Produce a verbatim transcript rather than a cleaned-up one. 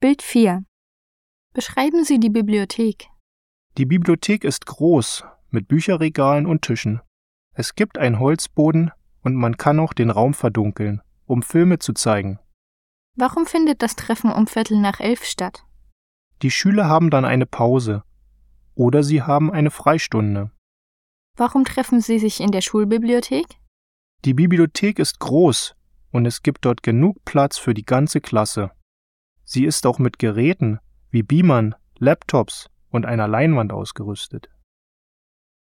Bild vier. Beschreiben Sie die Bibliothek. Die Bibliothek ist groß, mit Bücherregalen und Tischen. Es gibt einen Holzboden und man kann auch den Raum verdunkeln, um Filme zu zeigen. Warum findet das Treffen um Viertel nach elf statt? Die Schüler haben dann eine Pause oder sie haben eine Freistunde. Warum treffen Sie sich in der Schulbibliothek? Die Bibliothek ist groß und es gibt dort genug Platz für die ganze Klasse. Sie ist auch mit Geräten wie Beamern, Laptops und einer Leinwand ausgerüstet.